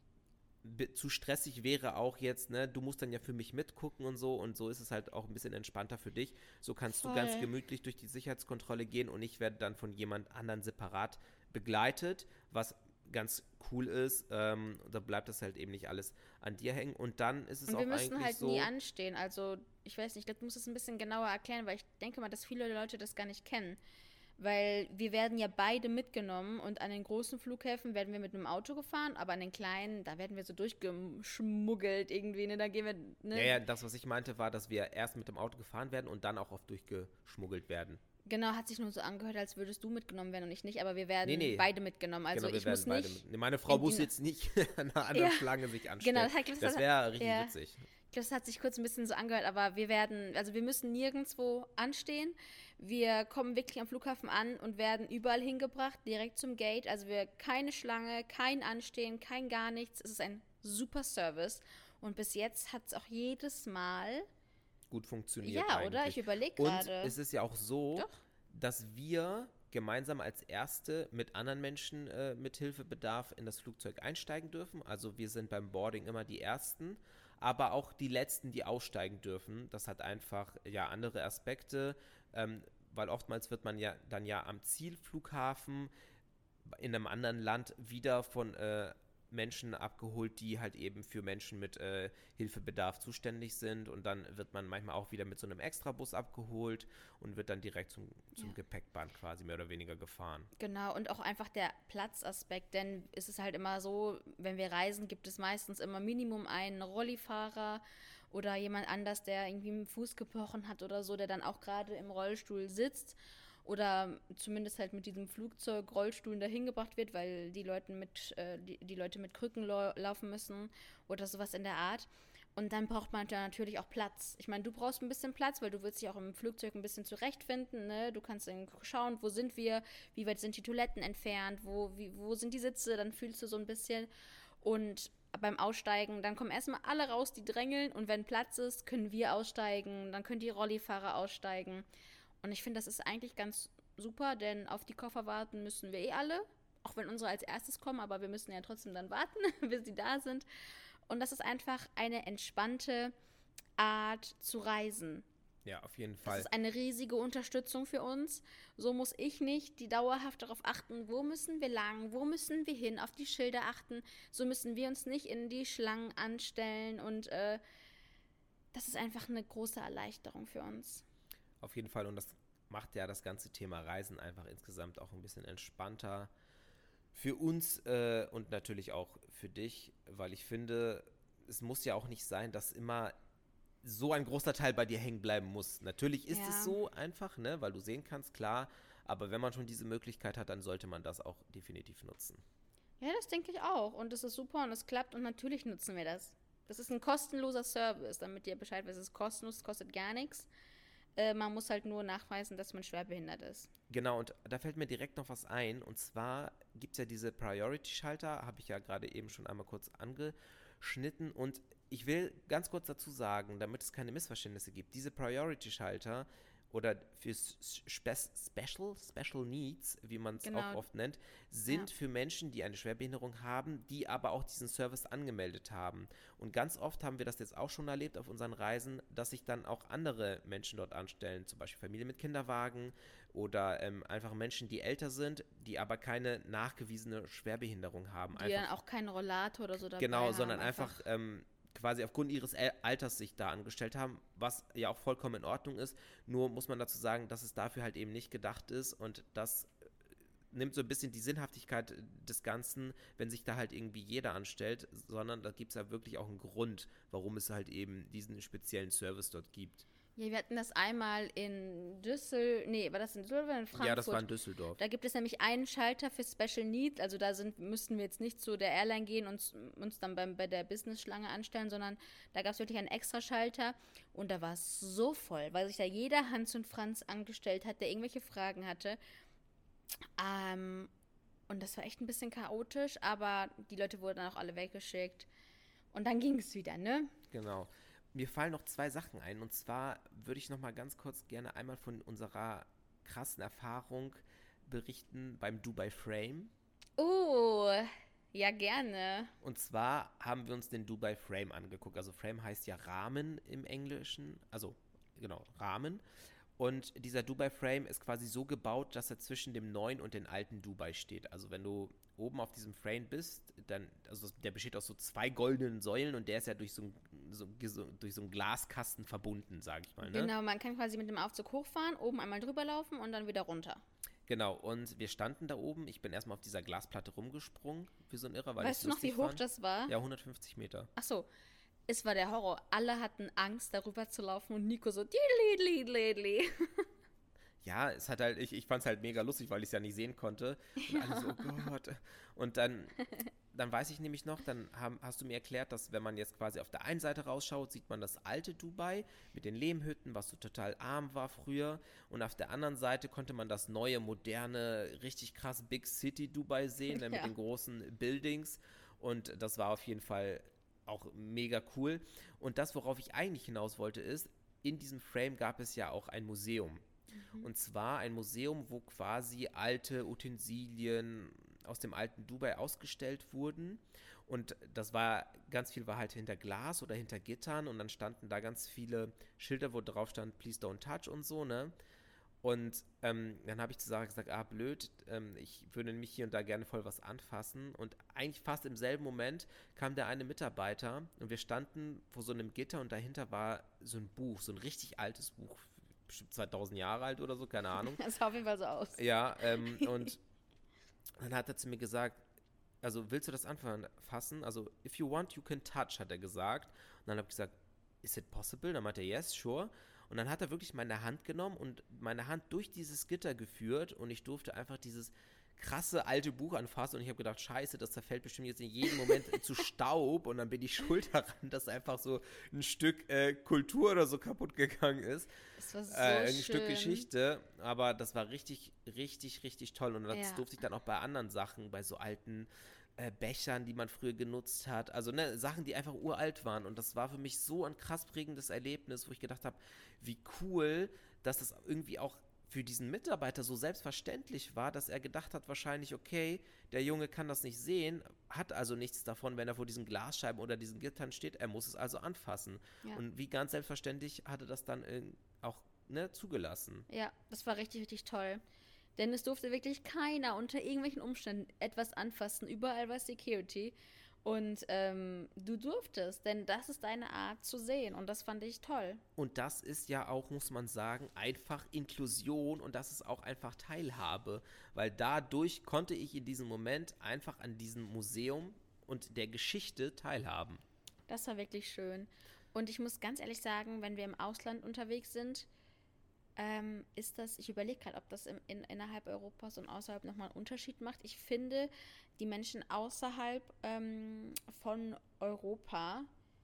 be- zu stressig wäre auch jetzt, ne, du musst dann ja für mich mitgucken und so und so ist es halt auch ein bisschen entspannter für dich. So kannst Voll. du ganz gemütlich durch die Sicherheitskontrolle gehen und ich werde dann von jemand anderen separat begleitet, was ganz cool ist. Ähm, da bleibt das halt eben nicht alles an dir hängen und dann ist es Und auch wir müssen eigentlich halt so. nie anstehen. Also, ich weiß nicht, ich glaube, du musst es ein bisschen genauer erklären, weil ich denke mal, dass viele Leute das gar nicht kennen. Weil wir werden ja beide mitgenommen und an den großen Flughäfen werden wir mit einem Auto gefahren, aber an den kleinen, da werden wir so durchgeschmuggelt irgendwie, ne? Da gehen wir, ne? Ja, ja, das, was ich meinte, war, dass wir erst mit dem Auto gefahren werden und dann auch oft durchgeschmuggelt werden. Genau, hat sich nur so angehört, als würdest du mitgenommen werden und ich nicht, aber wir werden Nee, nee. beide mitgenommen. Also genau, wir ich werden muss beide nicht. mit. Nee, meine Frau in muss die- jetzt nicht an einer anderen Ja, Schlange sich anstellen. Genau, das, hat- das hat- wäre richtig ja. witzig. Ich glaube, das hat sich kurz ein bisschen so angehört, aber wir werden, also wir müssen nirgendwo anstehen. Wir kommen wirklich am Flughafen an und werden überall hingebracht, direkt zum Gate. Also wir keine Schlange, kein Anstehen, kein gar nichts. Es ist ein super Service. Und bis jetzt hat es auch jedes Mal, Gut funktioniert ja, eigentlich. oder? Ich überlege Und gerade. es ist ja auch so, Doch. dass wir gemeinsam als Erste mit anderen Menschen äh, mit Hilfebedarf in das Flugzeug einsteigen dürfen. Also wir sind beim Boarding immer die Ersten, aber auch die Letzten, die aussteigen dürfen. Das hat einfach ja andere Aspekte, ähm, weil oftmals wird man ja dann ja am Zielflughafen in einem anderen Land wieder von äh, Menschen abgeholt, die halt eben für Menschen mit äh, Hilfebedarf zuständig sind, und dann wird man manchmal auch wieder mit so einem Extrabus abgeholt und wird dann direkt zum, zum Ja. Gepäckband quasi mehr oder weniger gefahren. Genau, und auch einfach der Platzaspekt, denn es ist halt immer so, wenn wir reisen, gibt es meistens immer Minimum einen Rollifahrer oder jemand anders, der irgendwie mit dem Fuß gebrochen hat oder so, der dann auch gerade im Rollstuhl sitzt oder zumindest halt mit diesem Flugzeug Rollstuhlen dahin gebracht wird, weil die Leute mit, äh, die, die Leute mit Krücken lau- laufen müssen oder sowas in der Art. Und dann braucht man da natürlich auch Platz. Ich meine, du brauchst ein bisschen Platz, weil du willst dich auch im Flugzeug ein bisschen zurechtfinden, ne? Du kannst dann schauen, wo sind wir, wie weit sind die Toiletten entfernt, wo, wie, wo sind die Sitze, dann fühlst du so ein bisschen. Und beim Aussteigen, dann kommen erstmal alle raus, die drängeln, und wenn Platz ist, können wir aussteigen, dann können die Rollifahrer aussteigen. Und ich finde, das ist eigentlich ganz super, denn auf die Koffer warten müssen wir eh alle, auch wenn unsere als erstes kommen, aber wir müssen ja trotzdem dann warten, bis sie da sind. Und das ist einfach eine entspannte Art zu reisen. Ja, auf jeden Das Fall. ist eine riesige Unterstützung für uns. So muss ich nicht die dauerhaft darauf achten, wo müssen wir lang, wo müssen wir hin, auf die Schilder achten. So müssen wir uns nicht in die Schlangen anstellen. Und äh, das ist einfach eine große Erleichterung für uns. Auf jeden Fall, und das macht ja das ganze Thema Reisen einfach insgesamt auch ein bisschen entspannter für uns äh, und natürlich auch für dich, weil ich finde, es muss ja auch nicht sein, dass immer so ein großer Teil bei dir hängen bleiben muss. Natürlich ist Ja. es so einfach, ne, weil du sehen kannst, klar, aber wenn man schon diese Möglichkeit hat, dann sollte man das auch definitiv nutzen. Ja, das denke ich auch. Und das ist super und es klappt und natürlich nutzen wir das. Das ist ein kostenloser Service, damit ihr Bescheid wisst. Es ist kostenlos, es kostet gar nichts. Äh, man muss halt nur nachweisen, dass man schwerbehindert ist. Genau, und da fällt mir direkt noch was ein, und zwar gibt es ja diese Priority-Schalter, habe ich ja gerade eben schon einmal kurz angeschnitten, und ich will ganz kurz dazu sagen, damit es keine Missverständnisse gibt, diese Priority-Schalter oder für Spe Special, Special Needs, wie man es Genau. auch oft nennt, sind Ja. für Menschen, die eine Schwerbehinderung haben, die aber auch diesen Service angemeldet haben. Und ganz oft haben wir das jetzt auch schon erlebt auf unseren Reisen, dass sich dann auch andere Menschen dort anstellen, zum Beispiel Familien mit Kinderwagen oder ähm, einfach Menschen, die älter sind, die aber keine nachgewiesene Schwerbehinderung haben. Die dann auch keinen Rollator oder so dabei Genau, haben. sondern einfach, ähm, quasi aufgrund ihres El- Alters sich da angestellt haben, was ja auch vollkommen in Ordnung ist. Nur muss man dazu sagen, dass es dafür halt eben nicht gedacht ist, und das äh, nimmt so ein bisschen die Sinnhaftigkeit des Ganzen, wenn sich da halt irgendwie jeder anstellt, sondern da gibt es ja wirklich auch einen Grund, warum es halt eben diesen speziellen Service dort gibt. Ja, wir hatten das einmal in Düsseldorf, nee, war das in Düsseldorf oder in Frankfurt? Ja, das war in Düsseldorf. Da gibt es nämlich einen Schalter für Special Needs, also da sind, müssten wir jetzt nicht zu der Airline gehen und uns dann beim, bei der Business-Schlange anstellen, sondern da gab es wirklich einen extra Schalter, und da war es so voll, weil sich da jeder Hans und Franz angestellt hat, der irgendwelche Fragen hatte. Ähm, und das war echt ein bisschen chaotisch, aber die Leute wurden dann auch alle weggeschickt. Und dann ging es wieder, ne? Genau. Mir fallen noch zwei Sachen ein, und zwar würde ich noch mal ganz kurz gerne einmal von unserer krassen Erfahrung berichten beim Dubai Frame. Oh, ja, gerne. Und zwar haben wir uns den Dubai Frame angeguckt. Also Frame heißt ja Rahmen im Englischen, also genau, Rahmen. Und dieser Dubai Frame ist quasi so gebaut, dass er zwischen dem neuen und dem alten Dubai steht. Also wenn du oben auf diesem Frame bist, dann, also der besteht aus so zwei goldenen Säulen, und der ist ja durch so, ein, so, so, durch so einen Glaskasten verbunden, sage ich mal. Ne? Genau, man kann quasi mit dem Aufzug hochfahren, oben einmal drüber laufen und dann wieder runter. Genau, und wir standen da oben. Ich bin erstmal auf dieser Glasplatte rumgesprungen, wie so ein Irrer, weil Weißt ich's du noch, wie lustig hoch fand. das war? Ja, hundertfünfzig Meter. Ach so, es war der Horror. Alle hatten Angst, darüber zu laufen, und Nico so, diddly, diddly, diddly. ja, es hat halt, ich, ich fand es halt mega lustig, weil ich es ja nicht sehen konnte. Und alle so, oh Gott. Und dann, dann weiß ich nämlich noch, dann haben, hast du mir erklärt, dass wenn man jetzt quasi auf der einen Seite rausschaut, sieht man das alte Dubai mit den Lehmhütten, was so total arm war früher. Und auf der anderen Seite konnte man das neue, moderne, richtig krass Big City Dubai sehen, ja. mit den großen Buildings. Und das war auf jeden Fall auch mega cool. Und das, worauf ich eigentlich hinaus wollte, ist, in diesem Frame gab es ja auch ein Museum. Mhm. Und zwar ein Museum, wo quasi alte Utensilien aus dem alten Dubai ausgestellt wurden. Und das war, ganz viel war halt hinter Glas oder hinter Gittern. Und dann standen da ganz viele Schilder, wo drauf stand, please don't touch und so, ne? Und ähm, dann habe ich zu Sarah gesagt, ah, blöd, ähm, ich würde nämlich hier und da gerne voll was anfassen. Und eigentlich fast im selben Moment kam der eine Mitarbeiter und wir standen vor so einem Gitter und dahinter war so ein Buch, so ein richtig altes Buch, bestimmt zweitausend Jahre alt oder so, keine Ahnung. Das sah auf jeden Fall so aus. Ja, ähm, und dann hat er zu mir gesagt, also willst du das anfassen? Also, if you want, you can touch, hat er gesagt. Und dann habe ich gesagt, is it possible? Dann meinte er, yes, sure. Und dann hat er wirklich meine Hand genommen und meine Hand durch dieses Gitter geführt und ich durfte einfach dieses krasse alte Buch anfassen und ich habe gedacht, scheiße, das zerfällt bestimmt jetzt in jedem Moment zu Staub und dann bin ich schuld daran, dass einfach so ein Stück äh, Kultur oder so kaputt gegangen ist. Das war so äh, ein schön. Stück Geschichte, aber das war richtig, richtig, richtig toll und das Ja. durfte ich dann auch bei anderen Sachen, bei so alten äh, Bechern, die man früher genutzt hat, also ne, Sachen, die einfach uralt waren und das war für mich so ein krass prägendes Erlebnis, wo ich gedacht habe, wie cool, dass das irgendwie auch für diesen Mitarbeiter so selbstverständlich war, dass er gedacht hat wahrscheinlich, okay, der Junge kann das nicht sehen, hat also nichts davon, wenn er vor diesen Glasscheiben oder diesen Gittern steht, er muss es also anfassen. Ja. Und wie ganz selbstverständlich hatte das dann auch ne, zugelassen. Ja, das war richtig, richtig toll. Denn es durfte wirklich keiner unter irgendwelchen Umständen etwas anfassen. Überall war Security. Und ähm, du durftest, denn das ist deine Art zu sehen. Und das fand ich toll. Und das ist ja auch, muss man sagen, einfach Inklusion und das ist auch einfach Teilhabe. Weil dadurch konnte ich in diesem Moment einfach an diesem Museum und der Geschichte teilhaben. Das war wirklich schön. Und ich muss ganz ehrlich sagen, wenn wir im Ausland unterwegs sind, ähm, ist das, ich überlege gerade, ob das im, in, innerhalb Europas und außerhalb nochmal einen Unterschied macht. Ich finde, die Menschen außerhalb ähm, von Europa,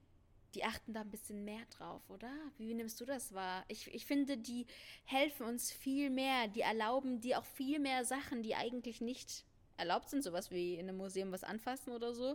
die achten da ein bisschen mehr drauf, oder? Wie, wie nimmst du das wahr? Ich, ich finde, die helfen uns viel mehr, die erlauben dir auch viel mehr Sachen, die eigentlich nicht erlaubt sind, sowas wie in einem Museum was anfassen oder so.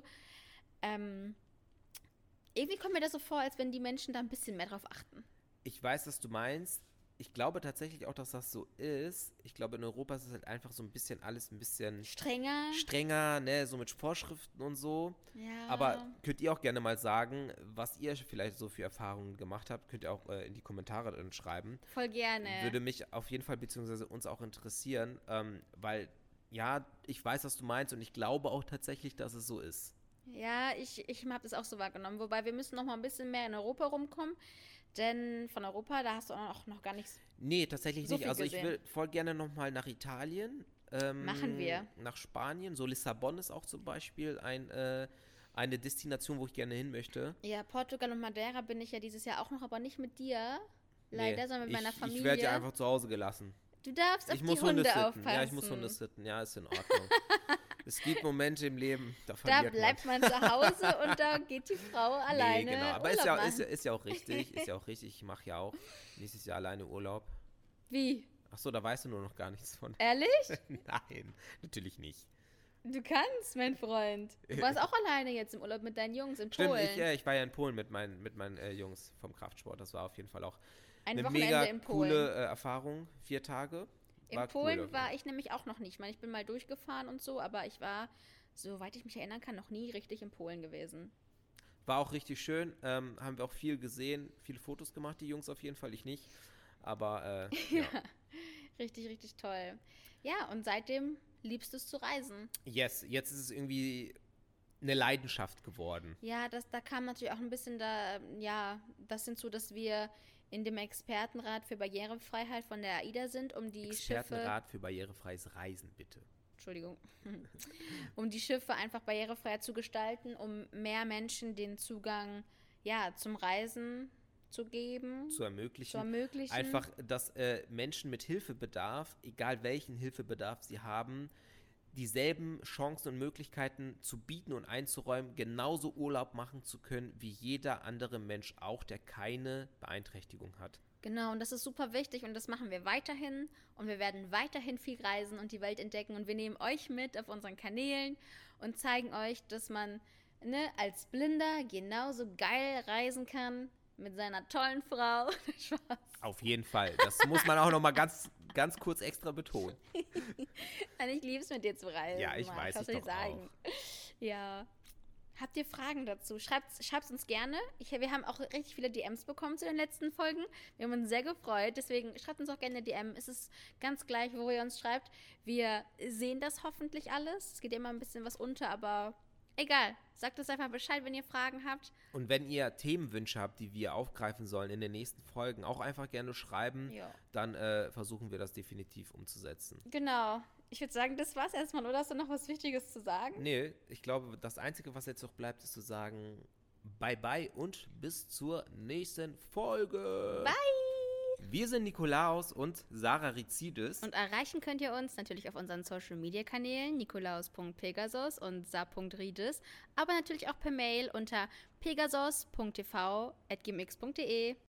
Ähm, irgendwie kommt mir das so vor, als wenn die Menschen da ein bisschen mehr drauf achten. Ich weiß, was du meinst. Ich glaube tatsächlich auch, dass das so ist. Ich glaube, in Europa ist es halt einfach so ein bisschen alles ein bisschen strenger. Strenger, ne, so mit Vorschriften und so. Ja. Aber könnt ihr auch gerne mal sagen, was ihr vielleicht so für Erfahrungen gemacht habt, könnt ihr auch äh, in die Kommentare dann schreiben. Voll gerne. Würde mich auf jeden Fall, beziehungsweise uns auch interessieren, ähm, weil, ja, ich weiß, was du meinst und ich glaube auch tatsächlich, dass es so ist. Ja, ich, ich habe das auch so wahrgenommen. Wobei, wir müssen noch mal ein bisschen mehr in Europa rumkommen. Denn von Europa, da hast du auch noch gar nichts. Nee, tatsächlich so nicht. Also gesehen. Ich will voll gerne nochmal nach Italien. Ähm, Machen wir. Nach Spanien. So Lissabon ist auch zum Beispiel ein, äh, eine Destination, wo ich gerne hin möchte. Ja, Portugal und Madeira bin ich ja dieses Jahr auch noch, aber nicht mit dir. Leider, nee, sondern mit ich, meiner Familie. Ich werde ja einfach zu Hause gelassen. Du darfst auf ich die muss Hunde Hundesitten. aufpassen. Ja, ich muss Hunde sitten. Ja, ist in Ordnung. Es gibt Momente im Leben, da Da verliert bleibt man. man zu Hause und da geht die Frau alleine. Nee, genau. Aber Urlaub ist ja, machen. ist, ja, ist ja auch richtig. Ist ja auch richtig. Ich mache ja auch nächstes Jahr alleine Urlaub. Wie? Achso, da weißt du nur noch gar nichts von. Ehrlich? Nein, natürlich nicht. Du kannst, mein Freund. Du warst auch alleine jetzt im Urlaub mit deinen Jungs in Stimmt, Polen. ich, äh, ich war ja in Polen mit meinen, mit meinen äh, Jungs vom Kraftsport. Das war auf jeden Fall auch Ein eine Wochenende mega in Polen. coole äh, Erfahrung. Vier Tage. In War Polen cool, war ich nämlich auch noch nicht. Ich meine, ich bin mal durchgefahren und so, aber ich war, soweit ich mich erinnern kann, noch nie richtig in Polen gewesen. War auch richtig schön. Ähm, haben wir auch viel gesehen, viele Fotos gemacht, die Jungs auf jeden Fall, ich nicht. Aber äh, ja. Ja, richtig, richtig toll. Ja, und seitdem liebst du es zu reisen. Yes, jetzt ist es irgendwie eine Leidenschaft geworden. Ja, das, da kam natürlich auch ein bisschen da, ja, das hinzu, dass wir in dem Expertenrat für Barrierefreiheit von der AIDA sind, um die Schiffe, Expertenrat für barrierefreies Reisen, bitte. Entschuldigung, um die Schiffe einfach barrierefreier zu gestalten, um mehr Menschen den Zugang, ja, zum Reisen zu geben, zu ermöglichen. zu ermöglichen. Einfach, dass äh, Menschen mit Hilfebedarf, egal welchen Hilfebedarf sie haben, dieselben Chancen und Möglichkeiten zu bieten und einzuräumen, genauso Urlaub machen zu können, wie jeder andere Mensch auch, der keine Beeinträchtigung hat. Genau, und das ist super wichtig und das machen wir weiterhin und wir werden weiterhin viel reisen und die Welt entdecken und wir nehmen euch mit auf unseren Kanälen und zeigen euch, dass man ne, als Blinder genauso geil reisen kann mit seiner tollen Frau. Spaß. Auf jeden Fall, das muss man auch nochmal ganz, ganz kurz extra betonen. Und ich liebe es, mit dir zu reisen. Ja, ich Mann. weiß, Kannst ich du doch nicht sagen. Ja. Habt ihr Fragen dazu? Schreibt es uns gerne. Ich, wir haben auch richtig viele D Ms bekommen zu den letzten Folgen. Wir haben uns sehr gefreut. Deswegen schreibt uns auch gerne eine D M. Es ist ganz gleich, wo ihr uns schreibt. Wir sehen das hoffentlich alles. Es geht immer ein bisschen was unter, aber egal. Sagt uns einfach Bescheid, wenn ihr Fragen habt. Und wenn ihr Themenwünsche habt, die wir aufgreifen sollen in den nächsten Folgen, auch einfach gerne schreiben. Ja. Dann äh, versuchen wir das definitiv umzusetzen. Genau. Ich würde sagen, das war's erstmal. Oder hast du noch was Wichtiges zu sagen? Nee, ich glaube, das Einzige, was jetzt noch bleibt, ist zu sagen, bye bye und bis zur nächsten Folge. Bye! Wir sind Nikolaus und Sarah Rizides. Und erreichen könnt ihr uns natürlich auf unseren Social-Media-Kanälen nikolaus punkt pegasus und sa punkt rides, aber natürlich auch per Mail unter pegasus punkt t v at gmx punkt de.